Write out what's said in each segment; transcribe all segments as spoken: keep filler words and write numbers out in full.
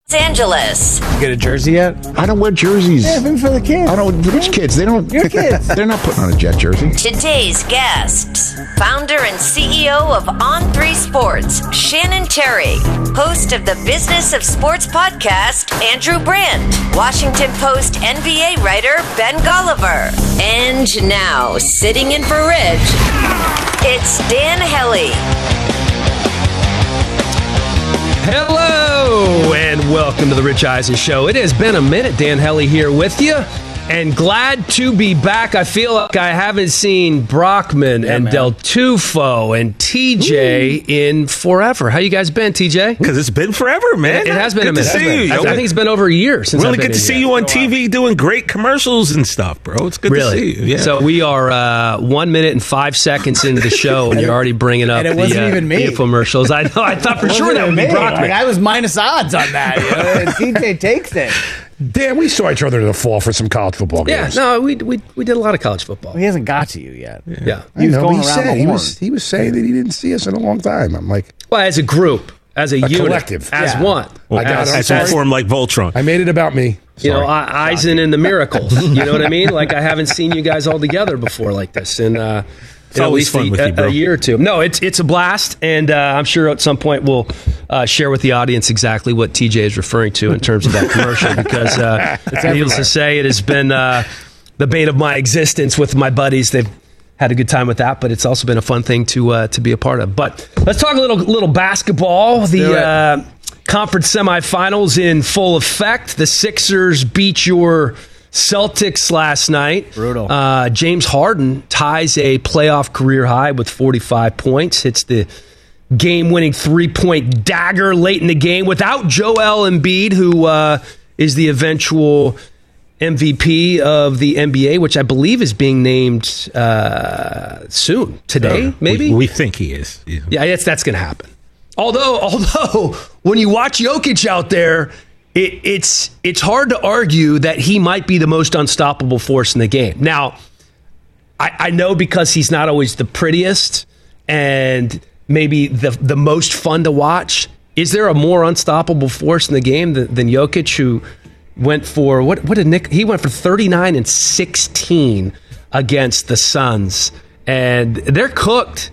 Los Angeles. You get a jersey yet? I don't wear jerseys. Yeah, maybe for the kids. I don't. Which kids? They don't. Your kids. They're not putting on a Jet jersey. Today's guests, founder and C E O of On three Sports, Shannon Terry, host of the Business of Sports podcast, Andrew Brandt, Washington Post N B A writer, Ben Golliver, and now, sitting in for Rich, it's Dan Hellie. Hello, and welcome to the Rich Eisen Show. It has been a minute. Dan Hellie here with you, and glad to be back. I feel like I haven't seen Brockman yeah, and man. Del Tufo and T J Ooh. in forever. How you guys been, T J? Because it's been forever, man. It, it has been good a minute. To see you. I, I think it's been over a year since really I've been good to see here. you on T V doing great commercials and stuff, bro. It's good really? to see you. Yeah. So we are uh, one minute and five seconds into the show, and you're already bringing up and it the, wasn't uh, even me. the infomercials. I know. I thought for sure that would be Brockman. Like, I was minus odds on that. You know? T J takes it. Dan, we saw each other in the fall for some college football games. Yeah, no, we we we did a lot of college football. Well, he hasn't got to you yet. Yeah, yeah. I he was know, going he around said the he horn. was he was saying that he didn't see us in a long time. I'm like, well, as a group, as a, a unit, collective, as yeah. one. Well, I got as, it. I'm as sorry. we form like Voltron. I made it about me. You know, Sorry. I, Eisen and the Miracles. You know what I mean? Like I haven't seen you guys all together before like this, and uh, it's always fun a, with you, bro. a year or two. No, it's it's a blast, and uh, I'm sure at some point we'll uh, share with the audience exactly what T J is referring to in terms of that commercial, because uh, needless to say, it has been uh, the bane of my existence with my buddies. They've had a good time with that, but it's also been a fun thing to uh, to be a part of. But let's talk a little little basketball. The uh, conference semifinals in full effect. The Sixers beat your Celtics last night. Brutal. Uh, James Harden ties a playoff career high with forty-five points. Hits the game-winning three-point dagger late in the game without Joel Embiid, who uh, is the eventual M V P of the N B A, which I believe is being named uh, soon, today, Uh, maybe? We, we think he is. Yeah, yeah that's, that's going to happen. Although, although when you watch Jokic out there, it, it's it's hard to argue that he might be the most unstoppable force in the game. Now, I, I know because he's not always the prettiest and maybe the the most fun to watch. Is there a more unstoppable force in the game than, than Jokic, who went for what? What did Nick? He went for thirty-nine and sixteen against the Suns, and they're cooked.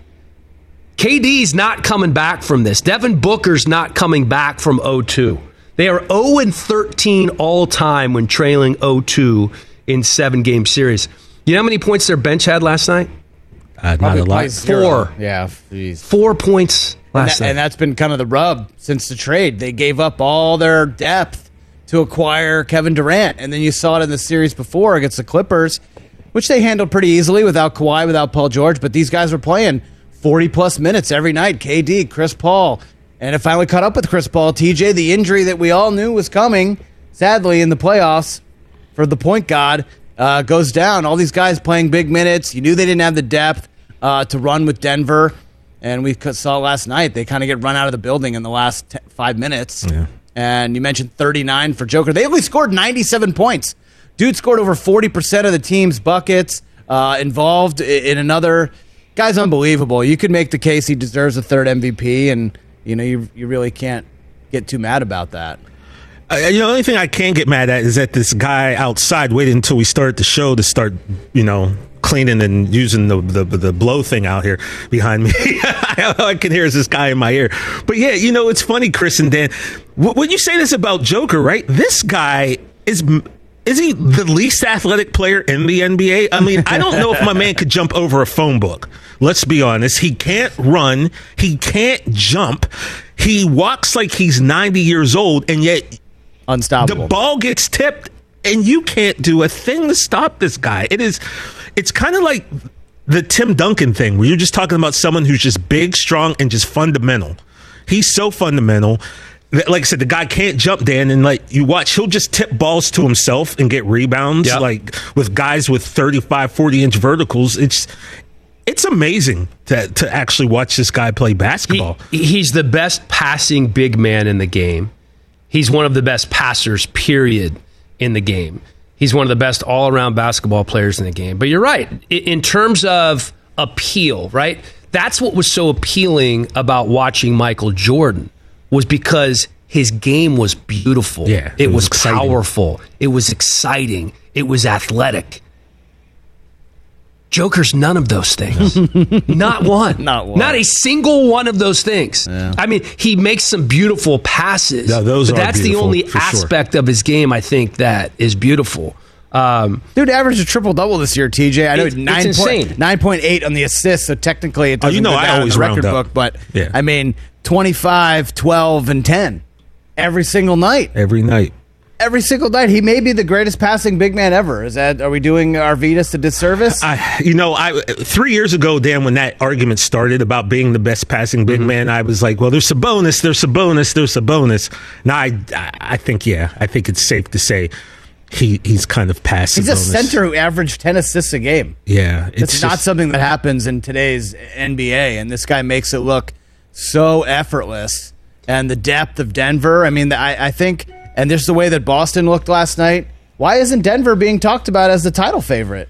K D's not coming back from this. Devin Booker's not coming back from oh two. They are oh and thirteen all time when trailing oh two in seven-game series. You know how many points their bench had last night? Uh, not a lot. Four. Yeah. Geez. Four points And, last that, night. and that's been kind of the rub since the trade. They gave up all their depth to acquire Kevin Durant. And then you saw it in the series before against the Clippers, which they handled pretty easily without Kawhi, without Paul George. But these guys were playing forty-plus minutes every night. K D, Chris Paul. And it finally caught up with Chris Paul. T J, the injury that we all knew was coming, sadly, in the playoffs for the point guard, uh, goes down. All these guys playing big minutes. You knew they didn't have the depth uh, to run with Denver. And we saw last night, they kind of get run out of the building in the last ten, five minutes. Yeah. And you mentioned thirty-nine for Joker. They only scored ninety-seven points. Dude scored over forty percent of the team's buckets, uh, involved in another. Guy's unbelievable. You could make the case he deserves a third M V P, and you know you you really can't get too mad about that. Uh, you know, the only thing I can get mad at is that this guy outside waited until we started the show to start, you know, cleaning and using the the, the blow thing out here behind me. All I can hear is this guy in my ear. But yeah, you know, it's funny, Chris and Dan. When you say this about Joker, right? This guy is. Is he the least athletic player in the N B A? I mean, I don't know if my man could jump over a phone book. Let's be honest. He can't run. He can't jump. He walks like he's ninety years old, and yet Unstoppable. the ball gets tipped, and you can't do a thing to stop this guy. It is, it's kind of like the Tim Duncan thing, where you're just talking about someone who's just big, strong, and just fundamental. He's so fundamental. Like I said, the guy can't jump, Dan, and like you watch, he'll just tip balls to himself and get rebounds. Yep. Like with guys with thirty-five, forty inch verticals. It's it's amazing to to actually watch this guy play basketball. He, he's the best passing big man in the game. He's one of the best passers, period, in the game. He's one of the best all-around basketball players in the game. But you're right. In terms of appeal, right? That's what was so appealing about watching Michael Jordan, was because his game was beautiful. Yeah, it, it was was, exciting. powerful. It was exciting. It was athletic. Joker's none of those things. Not one. Not one. Not a single one of those things. Yeah. I mean, he makes some beautiful passes. No, those but are that's the beautiful, only for sure. aspect of his game, I think, that is beautiful. Um, Dude averaged a triple double this year, T J. I know It's- it's nine insane. point nine point eight on the assists, so technically it Oh, doesn't you know go I down in always the round record up. book, but Yeah. I mean twenty-five, twelve, and ten every single night. Every night. Every single night. He may be the greatest passing big man ever. Is that are we doing Arvidas a disservice? I, you know, I three years ago, Dan, when that argument started about being the best passing big Mm-hmm. man, I was like, well, there's a bonus, there's a bonus, there's a bonus. Now, I, I think, yeah, I think it's safe to say he he's kind of past He's the a bonus. center who averaged ten assists a game. Yeah, It's, it's not just- something that happens in today's N B A, and this guy makes it look so effortless. And the depth of Denver, I mean, I, I think, and there's the way that Boston looked last night. Why isn't Denver being talked about as the title favorite?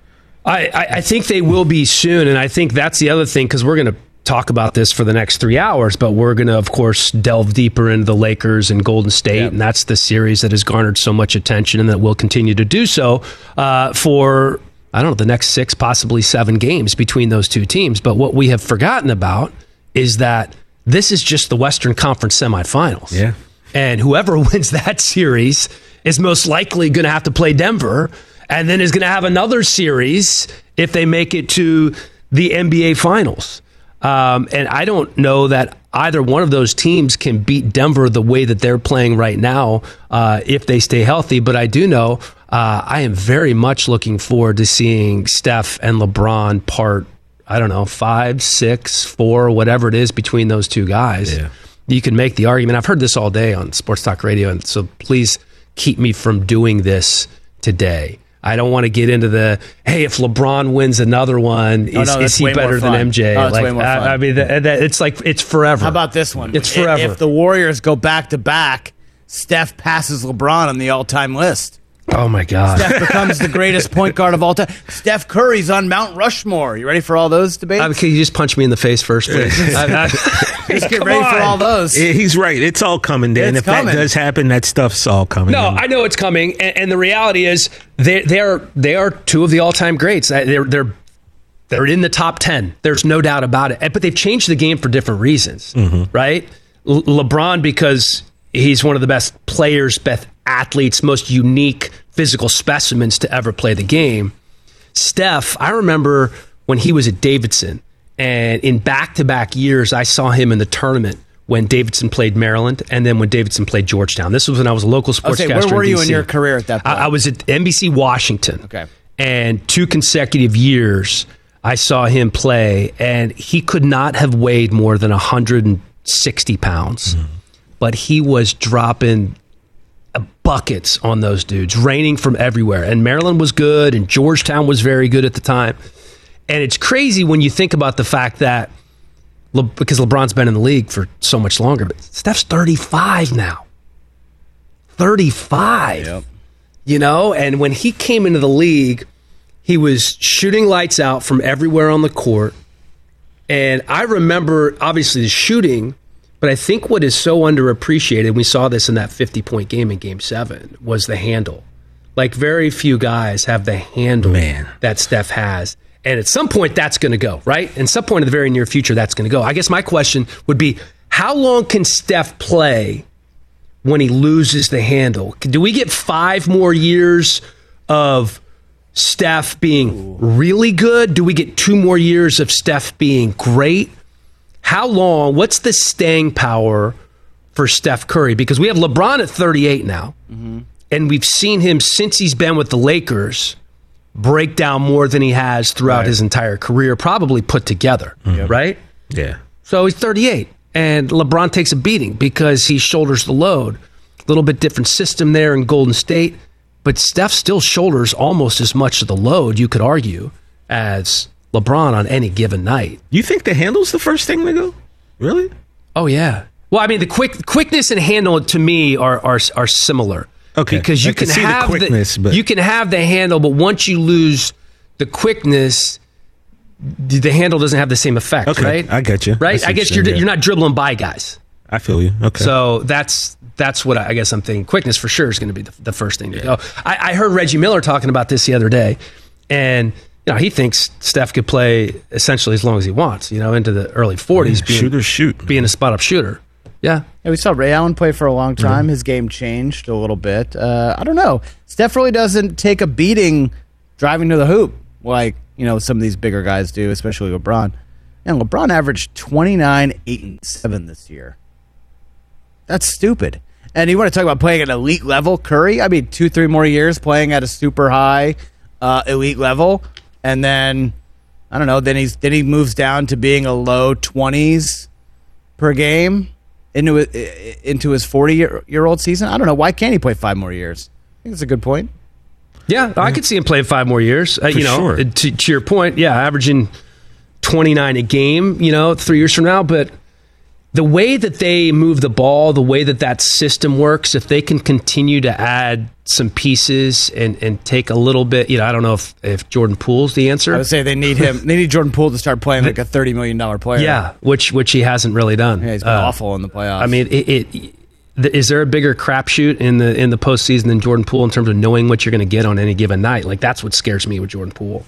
I, I, I think they will be soon, and I think that's the other thing, because we're going to talk about this for the next three hours, but we're going to, of course, delve deeper into the Lakers and Golden State, Yep. and that's the series that has garnered so much attention and that will continue to do so uh, for, I don't know, the next six, possibly seven games between those two teams. But what we have forgotten about is that this is just the Western Conference semifinals. Yeah. And whoever wins that series is most likely going to have to play Denver, and then is going to have another series if they make it to the N B A Finals. Um, and I don't know that either one of those teams can beat Denver the way that they're playing right now uh, if they stay healthy. But I do know uh, I am very much looking forward to seeing Steph and LeBron part, I don't know, five, six, four, whatever it is between those two guys. Yeah. You can make the argument. I've heard this all day on Sports Talk Radio, and so please keep me from doing this today. I don't want to get into the, hey, if LeBron wins another one, is, no, that's is he way more better than fun. M J? Oh, it's like, way more fun. I, I mean, that, that, it's like, it's forever. How about this one? It's If- forever. If the Warriors go back to back, Steph passes LeBron on the all-time list. Oh, my God. Steph becomes the greatest point guard of all time. Steph Curry's on Mount Rushmore. You ready for all those debates? Uh, can you just punch me in the face first, please? I, I, Just get Come ready for on. all those. Yeah, he's right. It's all coming, Dan. It's if coming. that does happen, that stuff's all coming. No, And- I know it's coming, and, and the reality is they they are they are two of the all time greats. Uh, They're they're they're in the top ten. There's no doubt about it. And- But they've changed the game for different reasons, right? Le- LeBron because he's one of the best players, best athletes, most unique physical specimens to ever play the game. Steph, I remember when he was at Davidson, and in back-to-back years, I saw him in the tournament when Davidson played Maryland, and then when Davidson played Georgetown. This was when I was a local sportscaster. Okay, where were in you D in C. your career at that point? I, I was at N B C Washington. Okay. And two consecutive years, I saw him play, and he could not have weighed more than one hundred sixty pounds, but he was dropping buckets on those dudes, raining from everywhere. And Maryland was good, and Georgetown was very good at the time. And it's crazy when you think about the fact that, Le- because LeBron's been in the league for so much longer, but Steph's thirty-five now. thirty-five. Yep. You know, and when he came into the league, he was shooting lights out from everywhere on the court. And I remember, obviously, the shooting, but I think what is so underappreciated, we saw this in that fifty-point game in Game seven, was the handle. Like, very few guys have the handle Man. that Steph has. And at some point, that's going to go, right? And some point in the very near future, that's going to go. I guess my question would be, how long can Steph play when he loses the handle? Do we get five more years of Steph being really good? Do we get two more years of Steph being great? How long? What's the staying power for Steph Curry? Because we have LeBron at thirty-eight now, and we've seen him since he's been with the Lakers break down more than he has throughout Right. his entire career, probably put together, right? yeah. So he's thirty-eight, and LeBron takes a beating because he shoulders the load. A little bit different system there in Golden State, but Steph still shoulders almost as much of the load, you could argue, as LeBron on any given night. You think the handle's the first thing to go? Really? Oh yeah. Well, I mean, the quick quickness and handle to me are are are similar. Okay. Because you I can can see the have quickness, but- you can have the handle, but once you lose the quickness, the handle doesn't have the same effect, Okay, right? I get you. I Right? see I, what guess you're you're saying, yeah. you're not dribbling by guys. I feel you. Okay. So that's that's what I, I guess I'm thinking. Quickness for sure is going to be the, the first thing to yeah. go. I, I heard Reggie Miller talking about this the other day, and you know he thinks Steph could play essentially as long as he wants. You know, into the early forties, yeah, being, shooter shoot, being a spot up shooter. Yeah. yeah, we saw Ray Allen play for a long time. Mm-hmm. His game changed a little bit. Uh, I don't know. Steph really doesn't take a beating driving to the hoop like you know some of these bigger guys do, especially LeBron. And LeBron averaged twenty-nine, eight, and seven this year. That's stupid. And you want to talk about playing at an elite level, Curry? I mean, two, three more years playing at a super high uh, elite level, and then I don't know. Then he's then he moves down to being a low twenties per game into into his forty year, year old season. I don't know. Why can't he play five more years? I think that's a good point. Yeah, I could see him playing five more years. Uh, you know, sure. to, to your point, yeah, averaging twenty-nine a game, you know, three years from now. But the way that they move the ball, the way that that system works, if they can continue to add some pieces and, and take a little bit, you know, I don't know if, if Jordan Poole's the answer. I would say they need him. They need Jordan Poole to start playing like a thirty million dollars player. Yeah, which which he hasn't really done. Yeah, he's been uh, awful in the playoffs. I mean, it, it is there a bigger crapshoot in the in the postseason than Jordan Poole in terms of knowing what you're going to get on any given night? Like, that's what scares me with Jordan Poole.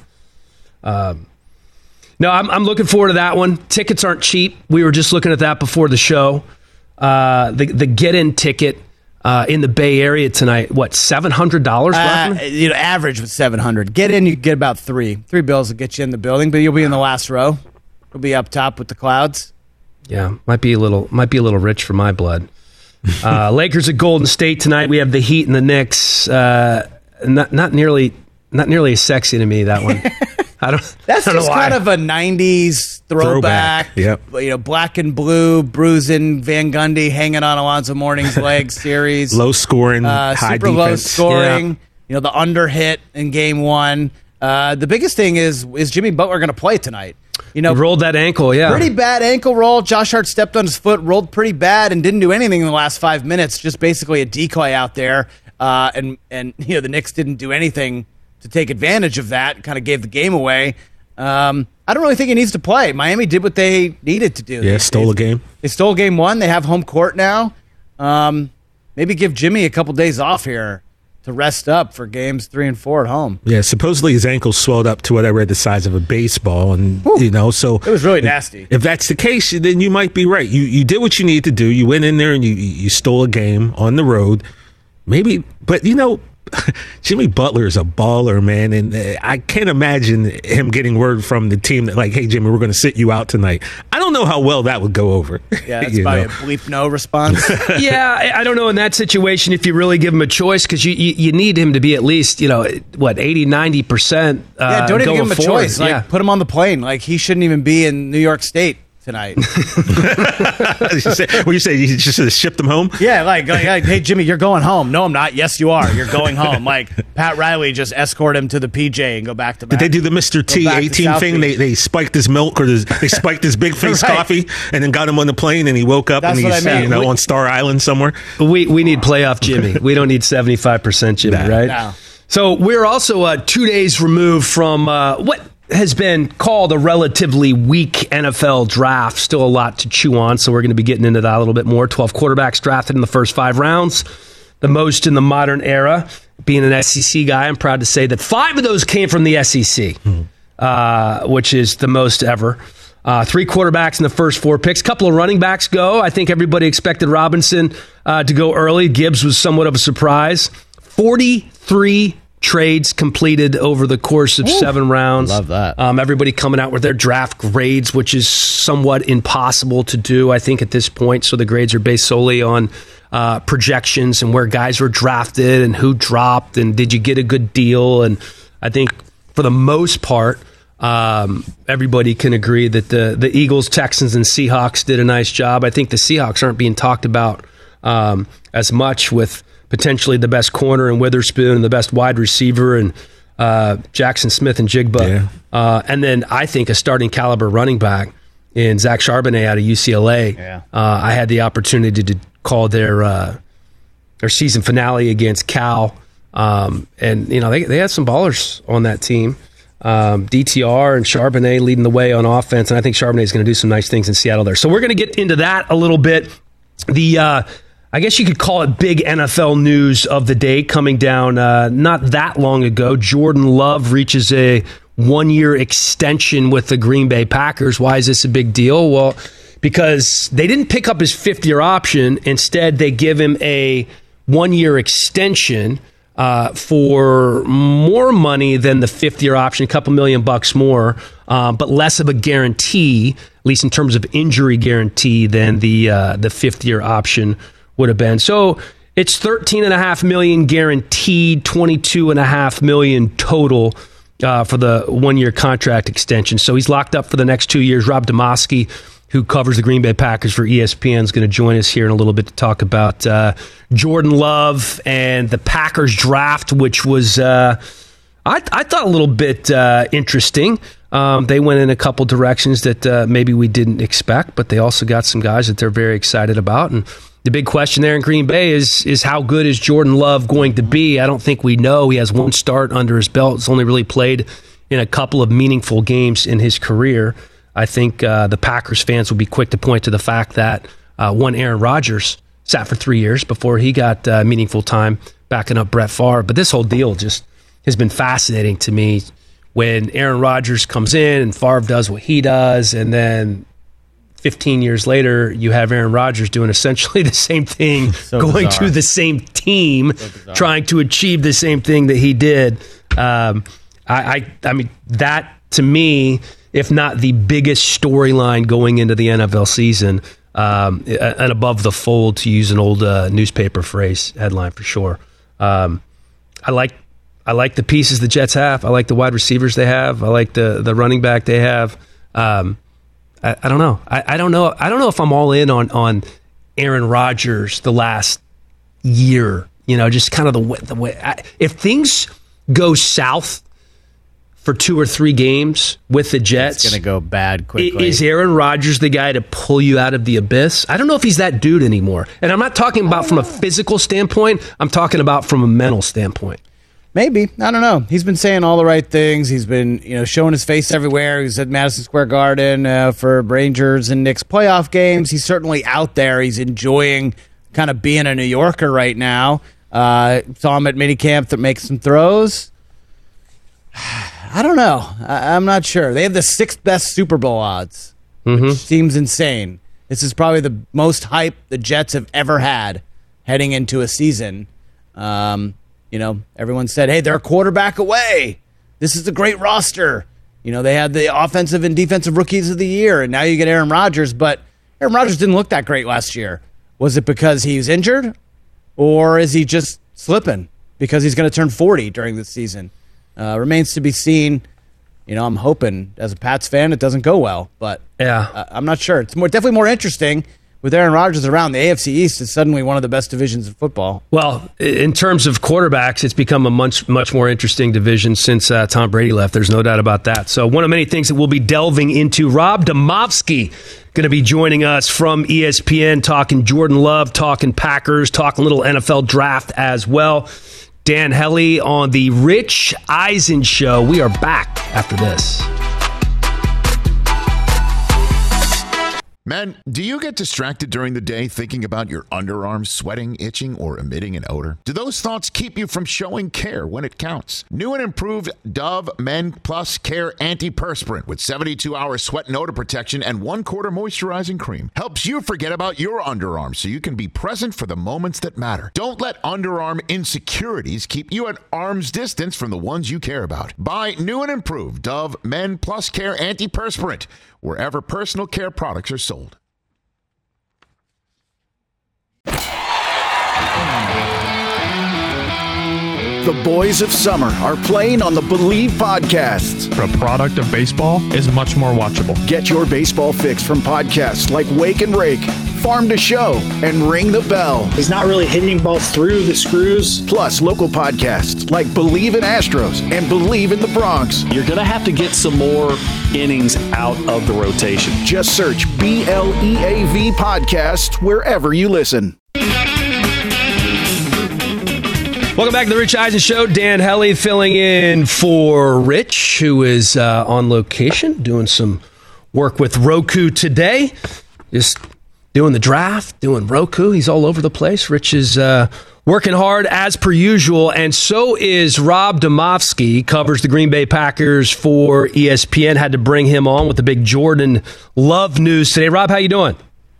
Um, no, I'm, I'm looking forward to that one. Tickets aren't cheap. We were just looking at that before the show. Uh, the the get-in ticket uh, in the Bay Area tonight, what, seven hundred dollars? Uh, you know, average was seven hundred dollars. Get in, you get about three. Three bills will get you in the building, but you'll be in the last row. You'll be up top with the clouds. Yeah, might be a little might be a little rich for my blood. Uh, Lakers at Golden State tonight. We have the Heat and the Knicks. Uh, not not nearly not nearly as sexy to me, that one. I don't. That's I don't just know kind why. of a nineties throwback. Throwback, yep. You know, black and blue, bruising Van Gundy hanging on Alonzo Mourning's leg series. Low scoring, uh, high super defense. low scoring. Yeah. You know, the under hit in game one. Uh, the biggest thing is is Jimmy Butler going to play tonight? You know, He rolled that ankle, yeah. pretty bad ankle roll. Josh Hart stepped on his foot, rolled pretty bad, and didn't do anything in the last five minutes. Just basically a decoy out there. Uh, and and you know the Knicks didn't do anything to take advantage of that. Kind of gave the game away. Um, I don't really think he needs to play. Miami did what they needed to do. Yeah, they, stole they, a game. They stole game one. They have home court now. Um, maybe give Jimmy a couple days off here to rest up for games three and four at home. Yeah, supposedly his ankle swelled up to what I read the size of a baseball, and Whew. you know, so It was really nasty. If that's the case, then you might be right. You you did what you needed to do. You went in there and you you stole a game on the road. Maybe, but you know, Jimmy Butler is a baller, man, and uh, I can't imagine him getting word from the team that, like, hey, Jimmy, we're going to sit you out tonight. I don't know how well that would go over. Yeah, that's You probably know? a bleep no response. Yeah, I, I don't know in that situation if you really give him a choice, because you, you you need him to be at least, you know, what, eighty, ninety percent uh, yeah, don't even going give him a forward. choice. Like, Yeah. put him on the plane. Like, he shouldn't even be in New York State tonight. you say, what you say? You just uh, shipped him home? Yeah, like, like, like, hey, Jimmy, you're going home. No, I'm not. Yes, you are. You're going home. Like, Pat Riley just escort him to the P J and go back to back. Did they do the Mister T back to eighteen South thing? They Beach. they spiked his milk or his, they spiked his big face Right. coffee and then got him on the plane and he woke up That's and what he's I mean. you know We- on Star Island somewhere. We we need playoff Jimmy. We don't need seventy-five percent Jimmy, Nah. right? No. So we're also uh, two days removed from uh, what has been called a relatively weak N F L draft. Still a lot to chew on, so we're going to be getting into that a little bit more. twelve quarterbacks drafted in the first five rounds, the most in the modern era. Being an S E C guy, I'm proud to say that five of those came from the S E C, mm-hmm. uh, which is the most ever. Uh, three quarterbacks in the first four picks. A couple of running backs go. I think everybody expected Robinson uh, to go early. Gibbs was somewhat of a surprise. forty-three trades completed over the course of Ooh, seven rounds. Love that. Um, everybody coming out with their draft grades, which is somewhat impossible to do, I think, at this point. So the grades are based solely on uh, projections and where guys were drafted and who dropped and did you get a good deal. And I think for the most part, um, everybody can agree that the, the Eagles, Texans, and Seahawks did a nice job. I think the Seahawks aren't being talked about um, as much, with potentially the best corner in Witherspoon and the best wide receiver and uh, Jackson Smith and Jigba. Yeah. Uh, and then I think a starting caliber running back in Zach Charbonnet out of U C L A. Yeah. Uh, I had the opportunity to call their uh, their season finale against Cal. Um, and, you know, they, they had some ballers on that team. Um, D T R and Charbonnet leading the way on offense. And I think Charbonnet is going to do some nice things in Seattle there. So we're going to get into that a little bit. the uh, I guess you could call it big N F L news of the day coming down uh, not that long ago. Jordan Love reaches a one-year extension with the Green Bay Packers. Why is this a big deal? Well, because they didn't pick up his fifth-year option. Instead, they give him a one-year extension uh, for more money than the fifth-year option, a couple million bucks more, uh, but less of a guarantee, at least in terms of injury guarantee, than the uh, the fifth-year option would have been. So it's thirteen and a half million guaranteed, twenty-two and a half million total uh, for the one-year contract extension. So he's locked up for the next two years. Rob Demoski, who covers the Green Bay Packers for E S P N, is going to join us here in a little bit to talk about uh, Jordan Love and the Packers draft, which was, uh, I, I thought, a little bit uh, interesting. Um, they went in a couple directions that uh, maybe we didn't expect, but they also got some guys that they're very excited about. And the big question there in Green Bay is is how good is Jordan Love going to be? I don't think we know. He has one start under his belt. He's only really played in a couple of meaningful games in his career. I think uh, the Packers fans will be quick to point to the fact that uh, one Aaron Rodgers sat for three years before he got uh, meaningful time backing up Brett Favre. But this whole deal just has been fascinating to me when Aaron Rodgers comes in and Favre does what he does, and then fifteen years later, you have Aaron Rodgers doing essentially the same thing, so going bizarre. to the same team, so trying to achieve the same thing that he did. Um, I, I, I mean, that to me, if not the biggest storyline going into the N F L season, um, and above the fold, to use an old uh, newspaper phrase, headline for sure. Um, I like I like the pieces the Jets have. I like the wide receivers they have. I like the the running back they have. Um, I, I don't know. I, I don't know. I don't know if I'm all in on on Aaron Rodgers the last year. You know, just kind of the way. The way I, if things go south for two or three games with the Jets, it's going to go bad quickly. Is Aaron Rodgers the guy to pull you out of the abyss? I don't know if he's that dude anymore. And I'm not talking about from a physical standpoint. I'm talking about from a mental standpoint. Maybe. I don't know. He's been saying all the right things. He's been, you know, showing his face everywhere. He's at Madison Square Garden uh, for Rangers and Knicks playoff games. He's certainly out there. He's enjoying kind of being a New Yorker right now. Uh, saw him at minicamp that makes some throws. I don't know. I- I'm not sure. They have the sixth best Super Bowl odds, Mm-hmm. which seems insane. This is probably the most hype the Jets have ever had heading into a season. Um, you know, everyone said, hey, they're a quarterback away. This is a great roster. You know, they had the offensive and defensive rookies of the year, and now you get Aaron Rodgers, but Aaron Rodgers didn't look that great last year. Was it because he was injured, or is he just slipping because he's going to turn forty during the season? Uh, remains to be seen. You know, I'm hoping as a Pats fan it doesn't go well, but yeah, uh, I'm not sure. It's more definitely more interesting with Aaron Rodgers around. The A F C East is suddenly one of the best divisions in football. Well, in terms of quarterbacks, it's become a much much more interesting division since uh, Tom Brady left. There's no doubt about that. So one of many things that we'll be delving into. Rob Demovsky going to be joining us from E S P N, talking Jordan Love, talking Packers, talking a little N F L draft as well. Dan Hellie on the Rich Eisen Show. We are back after this. Men, do you get distracted during the day thinking about your underarms sweating, itching, or emitting an odor? Do those thoughts keep you from showing care when it counts? New and improved Dove Men Plus Care Antiperspirant with seventy-two hour sweat and odor protection and one quarter moisturizing cream helps you forget about your underarms so you can be present for the moments that matter. Don't let underarm insecurities keep you at arm's distance from the ones you care about. Buy new and improved Dove Men Plus Care Antiperspirant wherever personal care products are sold. The boys of summer are playing on the Believe podcast. A product of baseball is much more watchable. Get your baseball fix from podcasts like Wake and Rake, Farm to Show, and Ring the Bell. He's not really hitting balls through the screws. Plus local podcasts like Believe in Astros and Believe in the Bronx. You're going to have to get some more innings out of the rotation. Just search B L E A V podcast wherever you listen. Welcome back to the Rich Eisen Show. Dan Hellie filling in for Rich, who is uh, on location doing some work with Roku today. Just doing the draft, doing Roku. He's all over the place. Rich is uh, working hard as per usual, and so is Rob Demovsky, covers the Green Bay Packers for E S P N. Had to bring him on with the big Jordan Love news today. Rob, how you doing?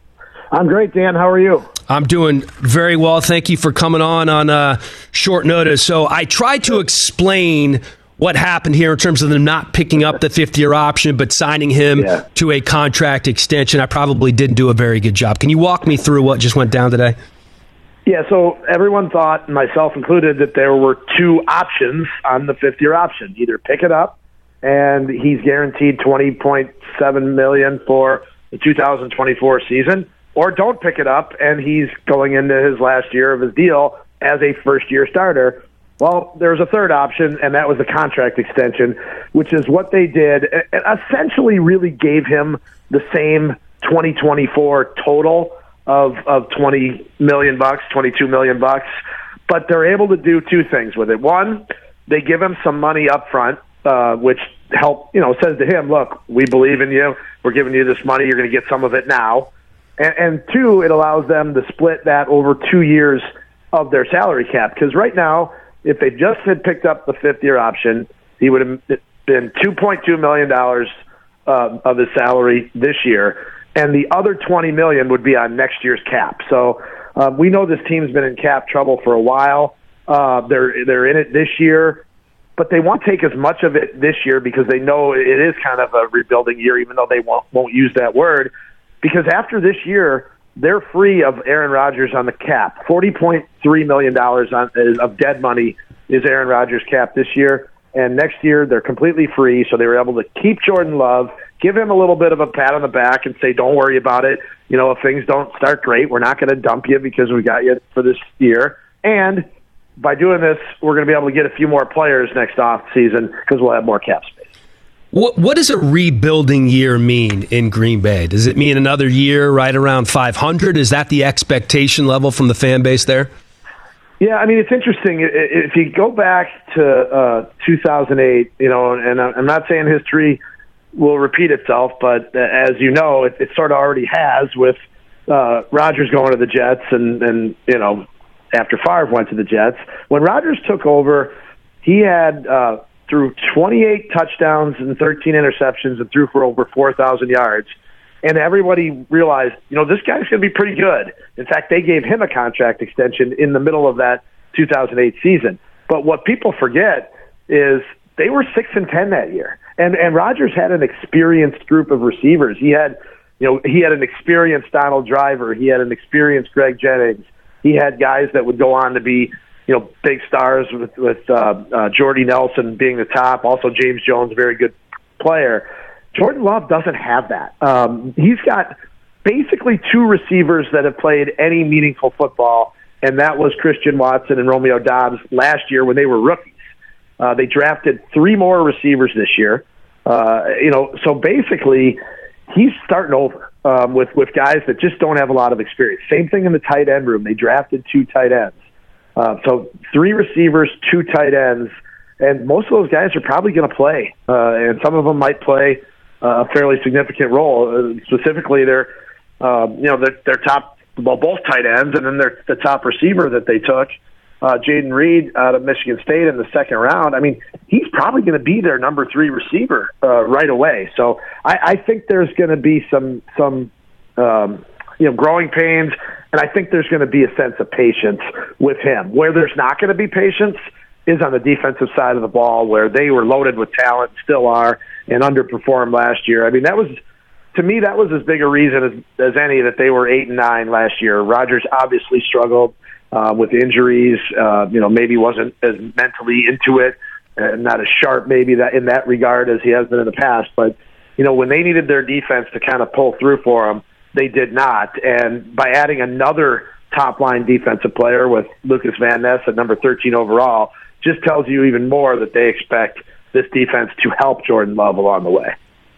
I'm great, Dan. How are you? I'm doing very well. Thank you for coming on on uh, short notice. So I tried to explain what happened here in terms of them not picking up the fifth-year option but signing him yeah. to a contract extension. I probably didn't do a very good job. Can you walk me through what just went down today? Yeah, so everyone thought, myself included, that there were two options on the fifth-year option. Either pick it up, and he's guaranteed twenty point seven million dollars for the two thousand twenty-four season, or don't pick it up, and he's going into his last year of his deal as a first-year starter. Well, there's a third option, and that was the contract extension, which is what they did. It essentially really gave him the same twenty twenty-four total of of twenty million bucks, twenty-two million bucks, but they're able to do two things with it. One, they give him some money up front, uh, which help you know says to him, "Look, we believe in you. We're giving you this money. You're going to get some of it now." And, and two, it allows them to split that over two years of their salary cap, because right now, if they just had picked up the fifth-year option, he would have been two point two million dollars uh, of his salary this year, and the other twenty million dollars would be on next year's cap. So uh, we know this team's been in cap trouble for a while. Uh, they're they're in it this year, but they won't take as much of it this year because they know it is kind of a rebuilding year, even though they won't won't use that word. Because after this year, they're free of Aaron Rodgers on the cap. forty point three million dollars on, of dead money is Aaron Rodgers' cap this year. And next year, they're completely free, so they were able to keep Jordan Love, give him a little bit of a pat on the back and say, don't worry about it. You know, if things don't start great, we're not going to dump you because we got you for this year. And by doing this, we're going to be able to get a few more players next off season because we'll have more cap space. What what does a rebuilding year mean in Green Bay? Does it mean another year right around five hundred? Is that the expectation level from the fan base there? Yeah, I mean, it's interesting. If you go back to uh, two thousand eight, you know, and I'm not saying history will repeat itself, but as you know, it, it sort of already has with uh, Rodgers going to the Jets and, and, you know, after Favre went to the Jets. When Rodgers took over, he had uh, – threw twenty-eight touchdowns and thirteen interceptions and threw for over four thousand yards. And everybody realized, you know, this guy's going to be pretty good. In fact, they gave him a contract extension in the middle of that two thousand eight season. But what people forget is they were six and ten that year. And and Rodgers had an experienced group of receivers. He had, you know, he had an experienced Donald Driver. He had an experienced Greg Jennings. He had guys that would go on to be, you know, big stars with, with uh, uh, Jordy Nelson being the top. Also, James Jones, a very good player. Jordan Love doesn't have that. Um, he's got basically two receivers that have played any meaningful football, and that was Christian Watson and Romeo Doubs last year when they were rookies. Uh, they drafted three more receivers this year. Uh, you know, so basically, he's starting over um, with, with guys that just don't have a lot of experience. Same thing in the tight end room. They drafted two tight ends. Uh, so three receivers, two tight ends, and most of those guys are probably going to play, uh, and some of them might play uh, a fairly significant role. Uh, specifically, their um, you know their, their top, well, both tight ends, and then their the top receiver that they took, uh, Jaden Reed out of Michigan State in the second round. I mean, he's probably going to be their number three receiver uh, right away. So I, I think there's going to be some some um, you know growing pains. And I think there's going to be a sense of patience with him. Where there's not going to be patience is on the defensive side of the ball, where they were loaded with talent, still are, and underperformed last year. I mean, that was, to me, that was as big a reason as, as any that they were eight and nine last year. Rodgers obviously struggled uh, with injuries. Uh, you know, maybe wasn't as mentally into it, uh, not as sharp maybe that in that regard as he has been in the past. But you know, when they needed their defense to kind of pull through for them, they did not, and by adding another top-line defensive player with Lucas Van Ness at number thirteen overall, just tells you even more that they expect this defense to help Jordan Love along the way.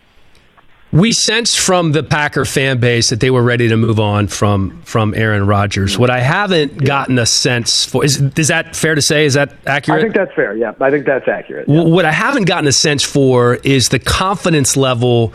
We sensed from the Packer fan base that they were ready to move on from from Aaron Rodgers. What I haven't gotten a sense for is is that fair to say? Is that accurate? I think that's fair. Yeah, I think that's accurate. Yeah. What I haven't gotten a sense for is the confidence level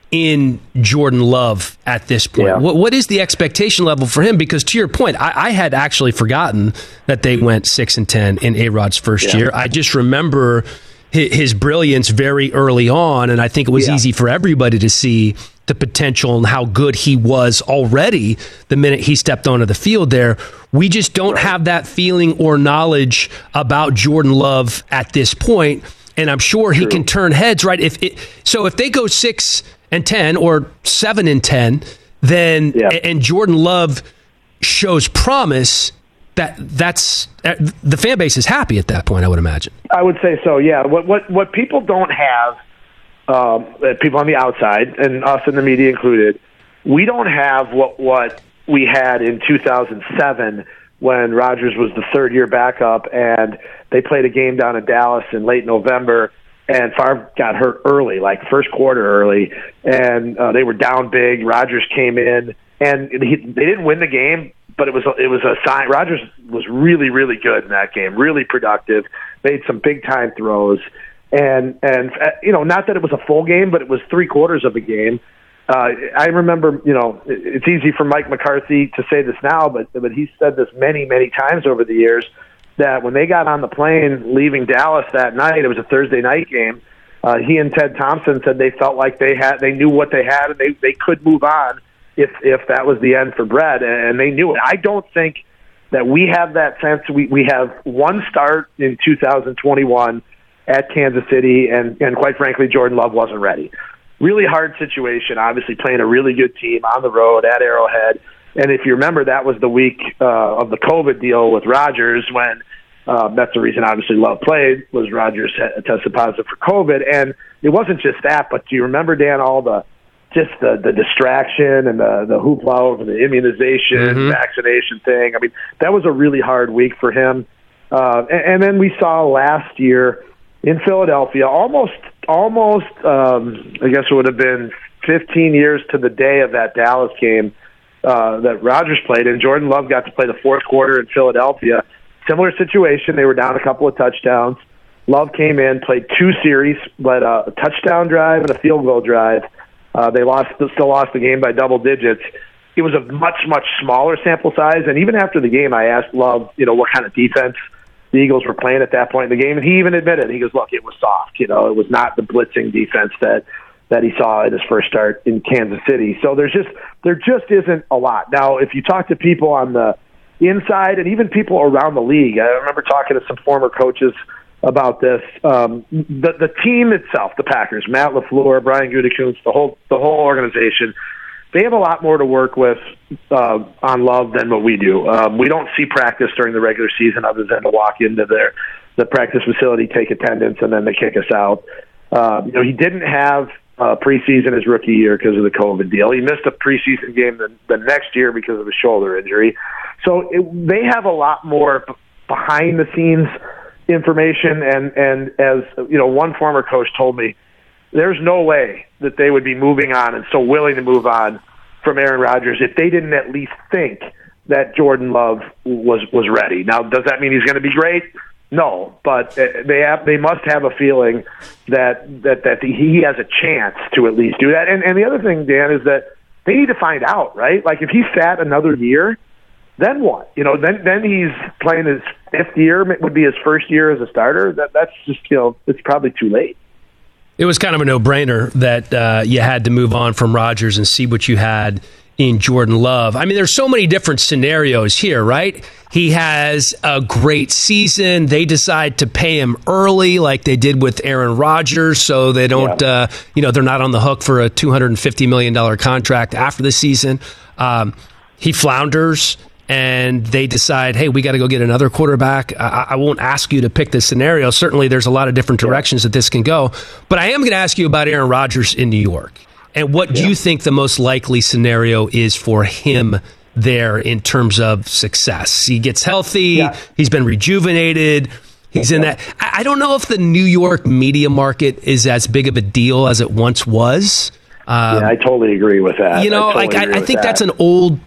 in Jordan Love at this point? Yeah. What What is the expectation level for him? Because to your point, I, I had actually forgotten that they went six and ten in A-Rod's first yeah. year. I just remember his, his brilliance very early on, and I think it was yeah. easy for everybody to see the potential and how good he was already the minute he stepped onto the field there. We just don't right. have that feeling or knowledge about Jordan Love at this point, and I'm sure True. he can turn heads, right? If it, so if they go six and ten or seven and ten, then yeah. and Jordan Love shows promise, that that's the fan base is happy at that point, I would imagine. I would say so. Yeah. What what what people don't have, um, people on the outside and us in the media included, we don't have what what we had in two thousand seven when Rodgers was the third year backup and they played a game down in Dallas in late November. And Favre got hurt early, like first quarter early, and uh, they were down big. Rodgers came in, and he, they didn't win the game, but it was a, it was a sign. Rodgers was really, really good in that game, really productive, made some big time throws, and and uh, you know, not that it was a full game, but it was three quarters of a game. Uh, I remember, you know, it's easy for Mike McCarthy to say this now, but but he said this many, many times over the years, that when they got on the plane leaving Dallas that night, it was a Thursday night game, uh, he and Ted Thompson said they felt like they had, they knew what they had and they, they could move on if, if that was the end for Brett, and they knew it. I don't think that we have that sense. We, we have one start in two thousand twenty-one at Kansas City, and, and quite frankly, Jordan Love wasn't ready. Really hard situation, obviously playing a really good team on the road at Arrowhead. And if you remember, that was the week uh, of the COVID deal with Rodgers when uh, that's the reason, obviously, Love played, was Rodgers tested positive for COVID. And it wasn't just that, but do you remember, Dan, all the just the, the distraction and the, the hoopla over the immunization, mm-hmm. vaccination thing? I mean, that was a really hard week for him. Uh, and, and then we saw last year in Philadelphia, almost, almost um, I guess it would have been fifteen years to the day of that Dallas game, Uh, that Rodgers played, and Jordan Love got to play the fourth quarter in Philadelphia. Similar situation. They were down a couple of touchdowns. Love came in, played two series, led a, a touchdown drive and a field goal drive. Uh, they lost, still lost the game by double digits. It was a much, much smaller sample size, and even after the game, I asked Love, you know, what kind of defense the Eagles were playing at that point in the game, and he even admitted, he goes, look, it was soft. You know, it was not the blitzing defense that that he saw at his first start in Kansas City. So there's just there just isn't a lot. Now, if you talk to people on the inside and even people around the league, I remember talking to some former coaches about this. Um, the the team itself, the Packers, Matt LaFleur, Brian Gutekunst, the whole the whole organization, they have a lot more to work with uh, on Love than what we do. Um, we don't see practice during the regular season other than to walk into their the practice facility, take attendance, and then they kick us out. Uh, you know, he didn't have Uh, preseason his rookie year because of the COVID deal. He missed a preseason game the, the next year because of a shoulder injury. So it, they have a lot more b- behind the scenes information. And, and as you know, one former coach told me, there's no way that they would be moving on and so willing to move on from Aaron Rodgers if they didn't at least think that Jordan Love was, was ready. Now, does that mean he's going to be great? No, but they have, they must have a feeling that that that he has a chance to at least do that. And and the other thing, Dan, is that they need to find out, right? Like if he sat another year, then what? You know, then then he's playing his fifth year, would be his first year as a starter. That that's just, you know, it's probably too late. It was kind of a no-brainer that uh, you had to move on from Rodgers and see what you had in Jordan Love. I mean, there's so many different scenarios here, right? He has a great season. They decide to pay him early like they did with Aaron Rodgers, so they don't, yeah. uh, you know, they're not on the hook for a two hundred fifty million dollars contract after the season. Um, he flounders, and they decide, hey, we got to go get another quarterback. I, I won't ask you to pick this scenario. Certainly, there's a lot of different directions that this can go. But I am going to ask you about Aaron Rodgers in New York. And what do yeah. you think the most likely scenario is for him there in terms of success? He gets healthy. Yeah. He's been rejuvenated. He's in that. I don't know if the New York media market is as big of a deal as it once was. Um, yeah, I totally agree with that. You know, I totally like I, I think that. that's an old,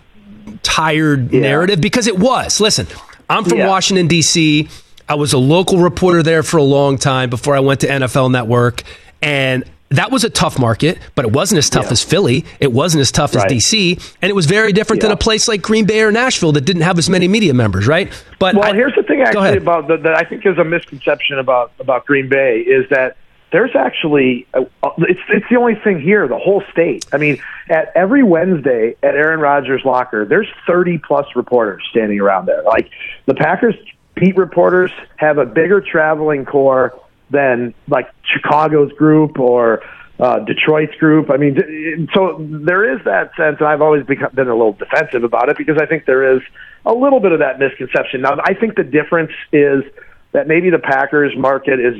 tired yeah. narrative because it was. Listen, I'm from yeah. Washington, D C. I was a local reporter there for a long time before I went to N F L Network. And that was a tough market, but it wasn't as tough yeah. as Philly. It wasn't as tough right. as D C, and it was very different yeah. than a place like Green Bay or Nashville that didn't have as many media members, right? But well, I, here's the thing actually about the, that I think there's a misconception about about Green Bay is that there's actually a, it's it's the only thing here, the whole state. I mean, at every Wednesday at Aaron Rodgers' locker, there's thirty plus reporters standing around there. Like the Packers beat reporters have a bigger traveling corps than like Chicago's group or uh, Detroit's group. I mean, so there is that sense, and I've always become, been a little defensive about it because I think there is a little bit of that misconception. Now, I think the difference is that maybe the Packers market is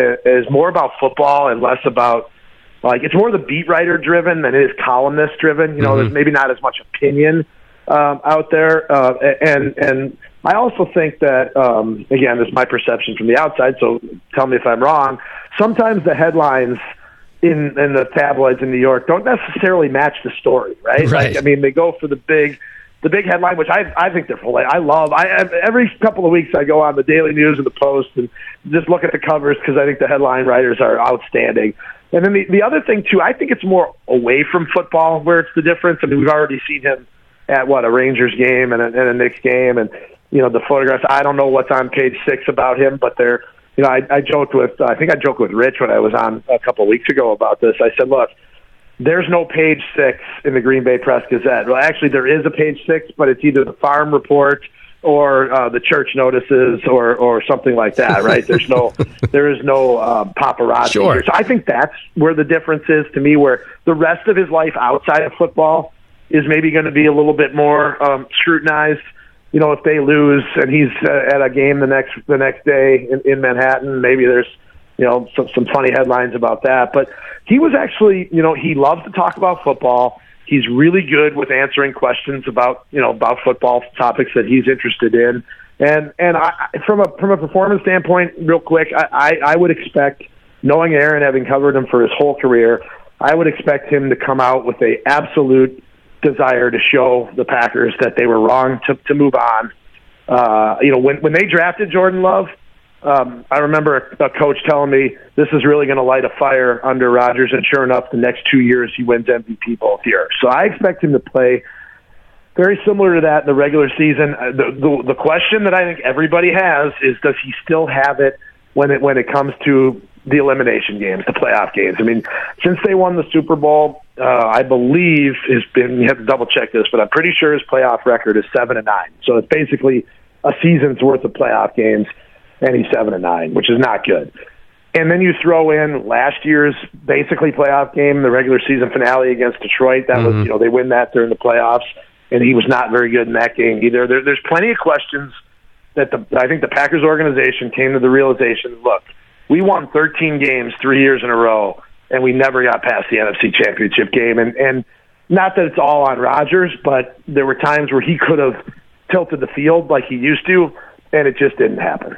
is more about football and less about, like, it's more the beat writer driven than it is columnist driven. You know, mm-hmm. there's maybe not as much opinion um, out there, uh, and and. I also think that, um, again, this is my perception from the outside, so tell me if I'm wrong. Sometimes the headlines in, in the tabloids in New York don't necessarily match the story, right? Right. Like, I mean, they go for the big the big headline, which I I think they're full. I love. I every couple of weeks I go on the Daily News and the Post and just look at the covers because I think the headline writers are outstanding. And then the, the other thing, too, I think it's more away from football where it's the difference. I mean, we've already seen him at, what, a Rangers game and a, and a Knicks game, and you know, the photographs, I don't know what's on page six about him, but they're, you know, I, I joked with, I think I joked with Rich when I was on a couple of weeks ago about this. I said, look, there's no page six in the Green Bay Press Gazette. Well, actually, there is a page six, but it's either the farm report or uh, the church notices or, or something like that, right? There's no, there is no uh, paparazzi sure. here. So I think that's where the difference is to me, where the rest of his life outside of football is maybe going to be a little bit more um, scrutinized. You know, if they lose and he's uh, at a game the next the next day in, in Manhattan, maybe there's, you know, some, some funny headlines about that. But he was actually, you know, he loves to talk about football. He's really good with answering questions about, you know, about football topics that he's interested in. And and I, from a from a performance standpoint, real quick, I, I, I would expect, knowing Aaron, having covered him for his whole career, I would expect him to come out with a absolute desire to show the Packers that they were wrong to, to move on. Uh, you know, when when they drafted Jordan Love, um, I remember a, a coach telling me this is really going to light a fire under Rodgers, and sure enough, the next two years he wins M V P both years. So I expect him to play very similar to that in the regular season. Uh, the, the the question that I think everybody has is, does he still have it when it when it comes to the elimination games, the playoff games? I mean, since they won the Super Bowl, uh, I believe has been, you have to double check this, but I'm pretty sure his playoff record is seven and nine. So it's basically a season's worth of playoff games, and he's seven and nine, which is not good. And then you throw in last year's basically playoff game, the regular season finale against Detroit. That mm-hmm. was, you know, they win that during the playoffs, and he was not very good in that game either. There, there's plenty of questions that the I think the Packers organization came to the realization, look, we won thirteen games three years in a row, and we never got past the N F C Championship game. And, and not that it's all on Rodgers, but there were times where he could have tilted the field like he used to, and it just didn't happen.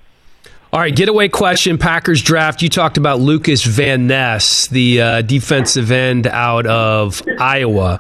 All right, getaway question, Packers draft. You talked about Lucas Van Ness, the uh, defensive end out of Iowa.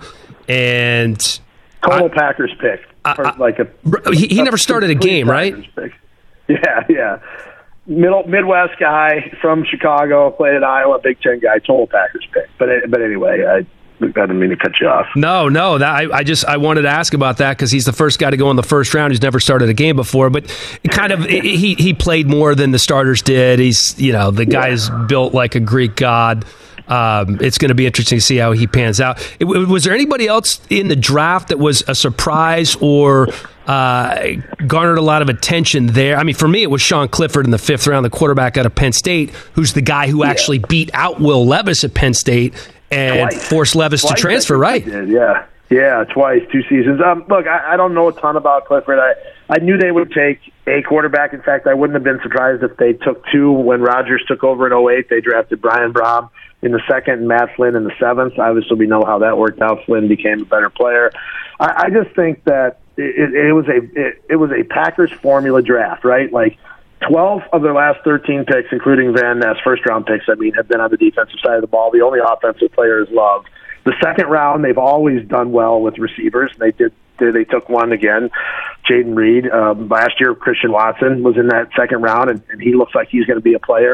And Total I, Packers pick. I, or like a, he, he never started a game, right? Pick. Yeah, yeah. Middle Midwest guy from Chicago, played at Iowa, Big Ten guy, total Packers pick. But but anyway, I, I didn't mean to cut you off. No, no, that, I, I just I wanted to ask about that because he's the first guy to go in the first round. He's never started a game before, but kind of he he played more than the starters did. He's you know the guy's yeah. built like a Greek god. Um, it's going to be interesting to see how he pans out. It, was there anybody else in the draft that was a surprise or uh, garnered a lot of attention there? I mean, for me, it was Sean Clifford in the fifth round, the quarterback out of Penn State, who's the guy who yeah. actually beat out Will Levis at Penn State and twice. forced Levis twice, to transfer, right? Did, yeah, yeah, twice, two seasons. Um, look, I, I don't know a ton about Clifford. I, I knew they would take a quarterback. In fact, I wouldn't have been surprised if they took two. When Rodgers took over in oh eight, they drafted Brian Brom in the second and Matt Flynn in the seventh. Obviously, we know how that worked out. Flynn became a better player. I, I just think that it, it, it was a it, it was a Packers formula draft, right? Like twelve of their last thirteen picks, including Van Ness, first round picks, I mean, have been on the defensive side of the ball. The only offensive player is Love. The second round, they've always done well with receivers. They did. They, they took one again, Jaden Reed. Um, last year, Christian Watson was in that second round, and, and he looks like he's going to be a player.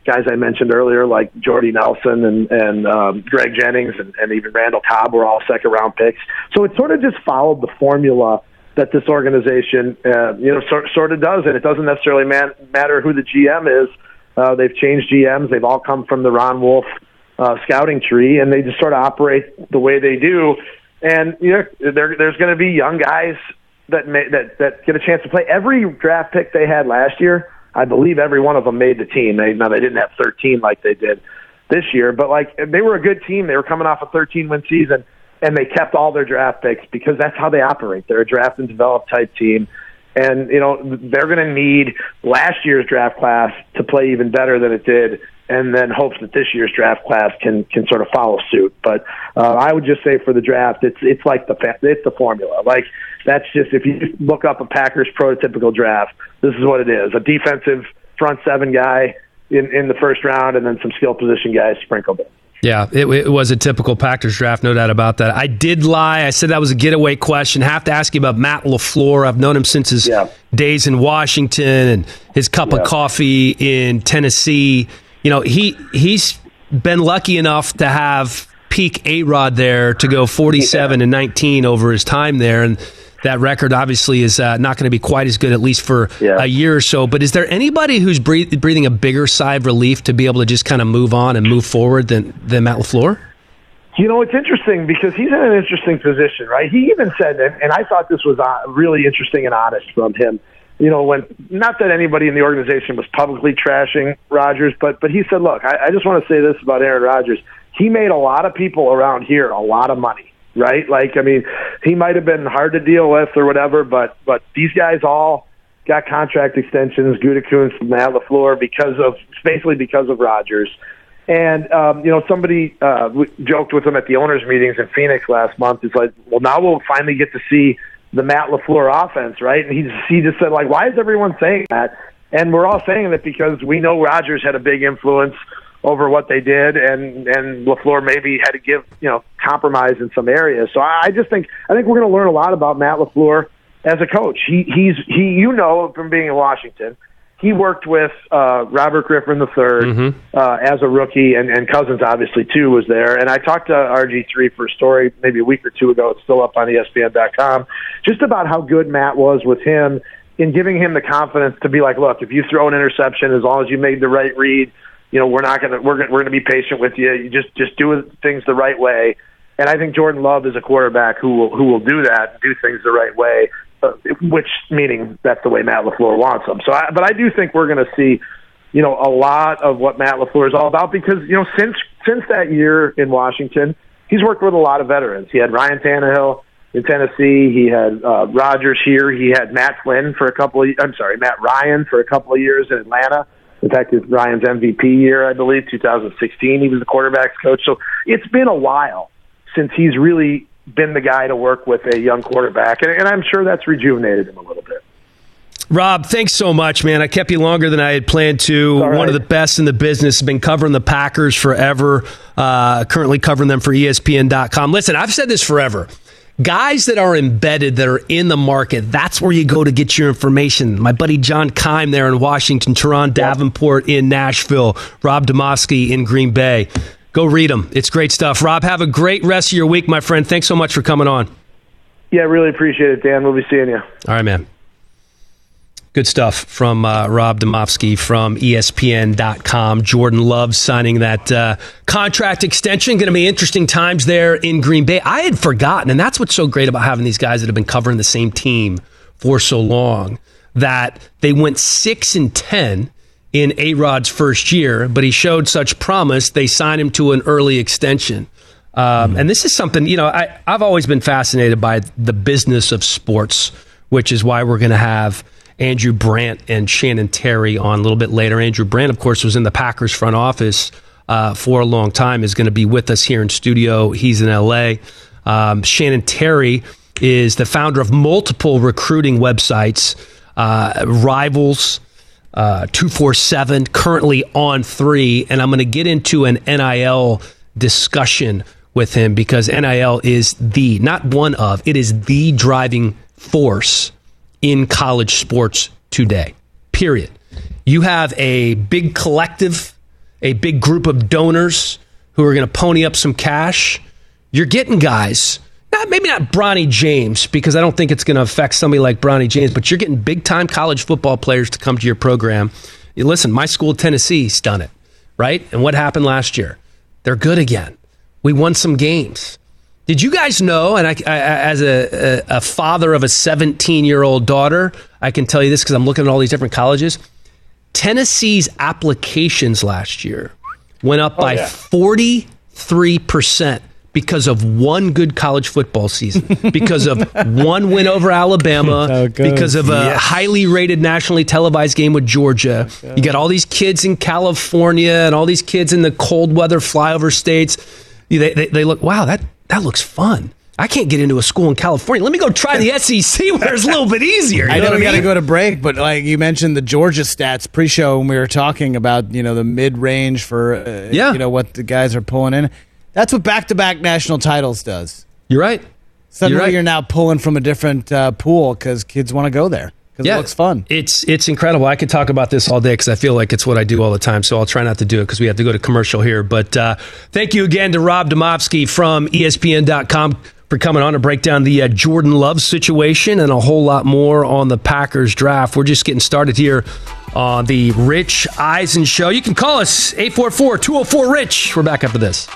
guys I mentioned earlier, like Jordy Nelson and, and um, Greg Jennings and, and even Randall Cobb were all second-round picks. So it sort of just followed the formula that this organization, uh, you know, sort, sort of does, and it doesn't necessarily man, matter who the G M is. Uh, they've changed G Ms. They've all come from the Ron Wolf uh, scouting tree, and they just sort of operate the way they do. And you know, there, there's going to be young guys that, may, that that get a chance to play. Every draft pick they had last year, I believe every one of them made the team. They, now, they didn't have thirteen like they did this year, but like they were a good team. They were coming off a thirteen-win season, and they kept all their draft picks because that's how they operate. They're a draft and develop type team. And, you know, they're going to need last year's draft class to play even better than it did, and then hopes that this year's draft class can, can sort of follow suit. But uh, I would just say for the draft, it's it's like the it's the formula. Like, that's just, if you look up a Packers prototypical draft, this is what it is. A defensive front seven guy in, in the first round, and then some skill position guys sprinkled in. Yeah, it, it was a typical Packers draft, no doubt about that. I did lie. I said that was a getaway question. Have to ask you about Matt LaFleur. I've known him since his yeah. days in Washington and his cup yeah. of coffee in Tennessee. You know, he he's been lucky enough to have peak A-Rod there to go forty-seven yeah. and nineteen over his time there, and that record obviously is uh, not going to be quite as good, at least for yeah. a year or so. But is there anybody who's breath- breathing a bigger sigh of relief to be able to just kind of move on and move forward than, than Matt LaFleur? You know, it's interesting because he's in an interesting position, right? He even said, and, and I thought this was uh, really interesting and honest from him, you know, when, not that anybody in the organization was publicly trashing Rodgers, but but he said, look, I, I just want to say this about Aaron Rodgers. He made a lot of people around here a lot of money. Right? Like, I mean, he might have been hard to deal with or whatever, but but these guys all got contract extensions, Gutekunst, Matt LaFleur, because of, basically because of Rodgers. And, um, you know, somebody uh, joked with him at the owners' meetings in Phoenix last month. It's like, well, now we'll finally get to see the Matt LaFleur offense, right? And he just, he just said, like, why is everyone saying that? And we're all saying it because we know Rodgers had a big influence over what they did, and and LaFleur maybe had to give, you know, compromise in some areas. So I just think I think we're going to learn a lot about Matt LaFleur as a coach. He he's he you know from being in Washington, he worked with uh, Robert Griffin the third mm-hmm. uh, as a rookie, and, and Cousins obviously too was there. And I talked to R G three for a story maybe a week or two ago. It's still up on E S P N dot com, just about how good Matt was with him in giving him the confidence to be like, look, if you throw an interception, as long as you made the right read, you know, we're not going to we're gonna, we're going to be patient with you. You just just do things the right way. And I think Jordan Love is a quarterback who will who will do that, and do things the right way. Uh, which meaning that's the way Matt LaFleur wants them. So, I, but I do think we're going to see, you know, a lot of what Matt LaFleur is all about because you know since since that year in Washington, he's worked with a lot of veterans. He had Ryan Tannehill in Tennessee. He had uh, Rodgers here. He had Matt Flynn for a couple of I'm sorry, Matt Ryan for a couple of years in Atlanta. In fact, it's Ryan's M V P year, I believe, two thousand sixteen. He was the quarterback's coach. So it's been a while since he's really been the guy to work with a young quarterback. And, and I'm sure that's rejuvenated him a little bit. Rob, thanks so much, man. I kept you longer than I had planned to. Right. One of the best in the business. Been covering the Packers forever. Uh, currently covering them for E S P N dot com. Listen, I've said this forever. Guys that are embedded, that are in the market, that's where you go to get your information. My buddy John Keim there in Washington, Teron Davenport in Nashville, Rob Demovsky in Green Bay. Go read them. It's great stuff. Rob, have a great rest of your week, my friend. Thanks so much for coming on. Yeah, really appreciate it, Dan. We'll be seeing you. All right, man. Good stuff from uh, Rob Demovsky from E S P N dot com. Jordan Love signing that uh, contract extension. Going to be interesting times there in Green Bay. I had forgotten, and that's what's so great about having these guys that have been covering the same team for so long, that they went six and ten in A-Rod's first year, but he showed such promise, they signed him to an early extension. Um, mm-hmm. And this is something, you know, I, I've always been fascinated by the business of sports, which is why we're going to have Andrew Brandt and Shannon Terry on a little bit later. Andrew Brandt, of course, was in the Packers front office uh, for a long time, is going to be with us here in studio. He's in L A. Um, Shannon Terry is the founder of multiple recruiting websites, uh, Rivals, uh, two forty-seven, currently On three, and I'm going to get into an N I L discussion with him because N I L is the, not one of, it is the driving force in college sports today, period. You have a big collective a big group of donors who are going to pony up some cash. You're getting guys, not, maybe not Bronny James, because I don't think it's going to affect somebody like Bronny James, but you're getting big-time college football players to come to your program. You listen, my school, Tennessee's done it, right? And what happened last year? They're good again. We won some games. Did you guys know, and I, I, as a, a, a father of a seventeen-year-old daughter, I can tell you this because I'm looking at all these different colleges. Tennessee's applications last year went up oh, by yeah. forty-three percent because of one good college football season, because of one win over Alabama, because of a yes. highly rated nationally televised game with Georgia. You got all these kids in California and all these kids in the cold weather flyover states. They, they, they look, wow, that That looks fun. I can't get into a school in California. Let me go try the S E C where it's a little bit easier. You I know, know we got to mean? go to break, but like you mentioned the Georgia stats pre-show when we were talking about, you know, the mid-range for, uh, yeah. you know, what the guys are pulling in. That's what back-to-back national titles does. You're right. Suddenly you're, right. you're now pulling from a different uh, pool because kids want to go there. Because yeah, it looks fun. It's it's incredible. I could talk about this all day because I feel like it's what I do all the time. So I'll try not to do it because we have to go to commercial here. But uh, thank you again to Rob Demovsky from E S P N dot com for coming on to break down the uh, Jordan Love situation and a whole lot more on the Packers draft. We're just getting started here on the Rich Eisen Show. You can call us eight four four, two oh four, RICH. We're back after this.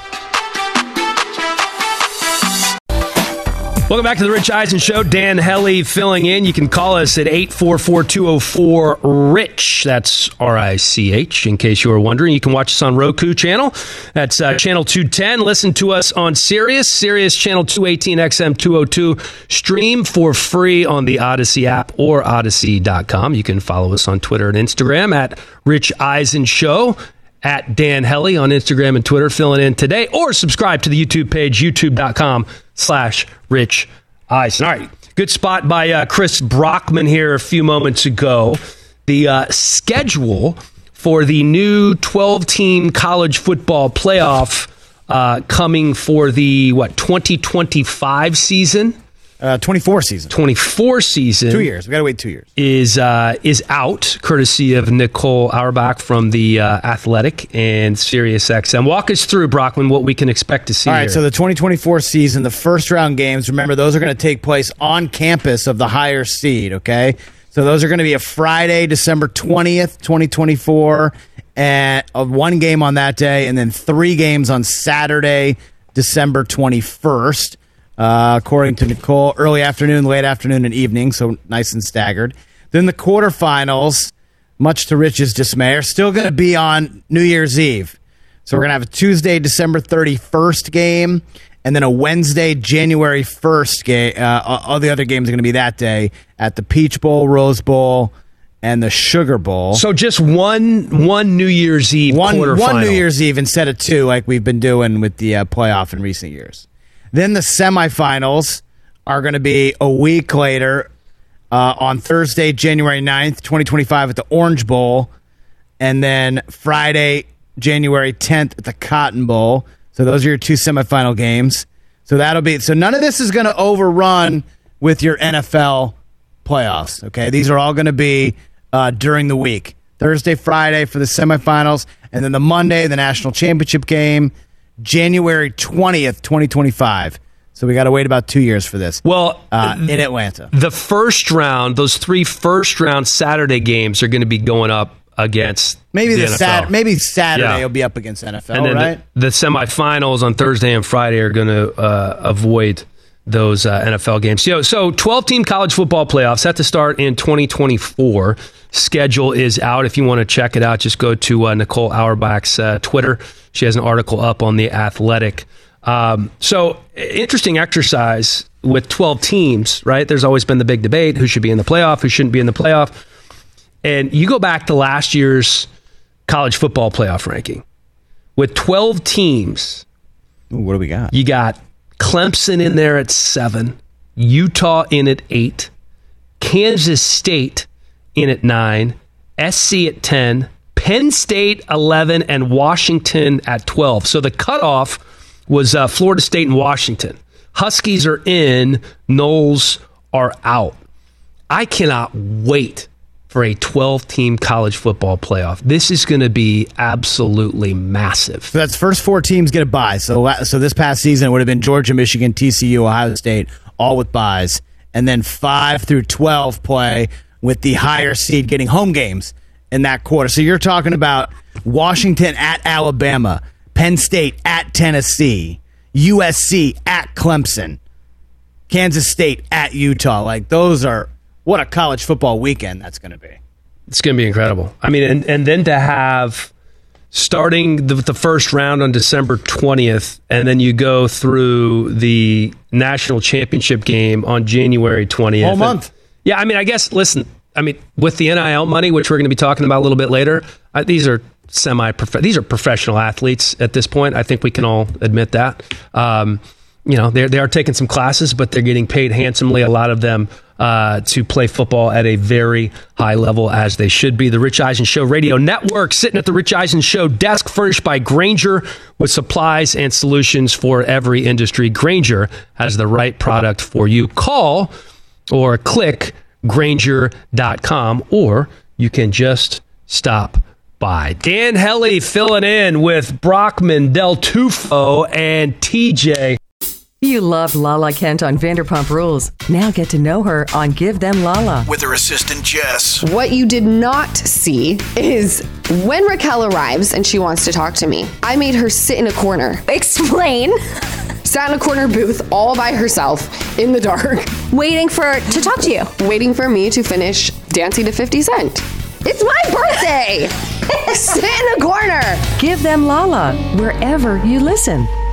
Welcome back to the Rich Eisen Show. Dan Hellie filling in. You can call us at eight four four, two oh four, RICH. That's R I C H, in case you were wondering. You can watch us on Roku channel. That's uh, channel two ten. Listen to us on Sirius. Sirius channel two eighteen, X M two oh two. Stream for free on the Odyssey app or odyssey dot com. You can follow us on Twitter and Instagram at Rich Eisen Show. At Dan Hellie on Instagram and Twitter, filling in today, or subscribe to the YouTube page, youtube.com slash Rich Eisen. All right, good spot by uh, Chris Brockman here a few moments ago. The uh, schedule for the new twelve-team college football playoff uh, coming for the, what, twenty twenty-five season? Uh, twenty-four season. twenty-four season. Two years. We got to wait two years. Is uh, is out, courtesy of Nicole Auerbach from The uh, Athletic and SiriusXM. Walk us through, Brockman, what we can expect to see All right, here. so the twenty twenty-four season, the first round games, remember, those are going to take place on campus of the higher seed, okay? So those are going to be a Friday, December twentieth, twenty twenty-four, and uh, one game on that day, and then three games on Saturday, December twenty-first. Uh, according to Nicole, early afternoon, late afternoon, and evening, so nice and staggered. Then the quarterfinals, much to Rich's dismay, are still going to be on New Year's Eve. So we're going to have a Tuesday, December thirty-first game, and then a Wednesday, January first game. Uh, all the other games are going to be that day at the Peach Bowl, Rose Bowl, and the Sugar Bowl. So just one one New Year's Eve one, quarterfinal. One New Year's Eve instead of two, like we've been doing with the uh, playoff in recent years. Then the semifinals are going to be a week later uh, on Thursday, January ninth, twenty twenty-five at the Orange Bowl, and then Friday, January tenth at the Cotton Bowl. So those are your two semifinal games. So that'll be so none of this is going to overrun with your N F L playoffs. Okay, these are all going to be uh, during the week. Thursday, Friday for the semifinals, and then the Monday, the national championship game. January twentieth, twenty twenty-five. So we got to wait about two years for this. Well, uh, in Atlanta. The first round, those three first round Saturday games are going to be going up against maybe the, the N F L. Sat- maybe Saturday yeah. will be up against N F L, and then right? The, the semifinals on Thursday and Friday are going to uh, avoid those uh, N F L games. So, so twelve-team college football playoffs set to start in twenty twenty-four. Schedule is out. If you want to check it out, just go to uh, Nicole Auerbach's uh, Twitter. She has an article up on The Athletic. Um, so, interesting exercise with twelve teams, right? There's always been the big debate, who should be in the playoff, who shouldn't be in the playoff. And you go back to last year's college football playoff ranking. With twelve teams. Ooh, what do we got? You got Clemson in there at seven, Utah in at eight, Kansas State in at nine, S C at ten, Penn State eleven, and Washington at twelve. So the cutoff was uh, Florida State and Washington. Huskies are in, Noles are out. I cannot wait for a twelve-team college football playoff. This is going to be absolutely massive. So that's first four teams get a bye. So la- so this past season it would have been Georgia, Michigan, T C U, Ohio State, all with byes. And then five through twelve play with the higher seed getting home games in that quarter. So you're talking about Washington at Alabama, Penn State at Tennessee, U S C at Clemson, Kansas State at Utah. Like, those are, what a college football weekend that's going to be. It's going to be incredible. I mean, and, and then to have starting the, the first round on December twentieth, and then you go through the national championship game on January twentieth. Whole month. And, yeah, I mean, I guess, listen, I mean, with the N I L money, which we're going to be talking about a little bit later, uh, these are semi these are professional athletes at this point. I think we can all admit that. Um, you know, they they are taking some classes, but they're getting paid handsomely. A lot of them uh, to play football at a very high level, as they should be. The Rich Eisen Show Radio Network, sitting at the Rich Eisen Show desk, furnished by Grainger with supplies and solutions for every industry. Grainger has the right product for you. Call or click Grainger dot com, or you can just stop by. Dan Hellie filling in with Brockman, Del Tufo, and T J. You loved Lala Kent on Vanderpump Rules. Now get to know her on Give Them Lala. With her assistant, Jess. What you did not see is when Raquel arrives and she wants to talk to me, I made her sit in a corner. Explain. Sat in a corner booth all by herself in the dark. Waiting for to talk to you. Waiting for me to finish dancing to fifty cent. It's my birthday. Sit in a corner. Give Them Lala wherever you listen.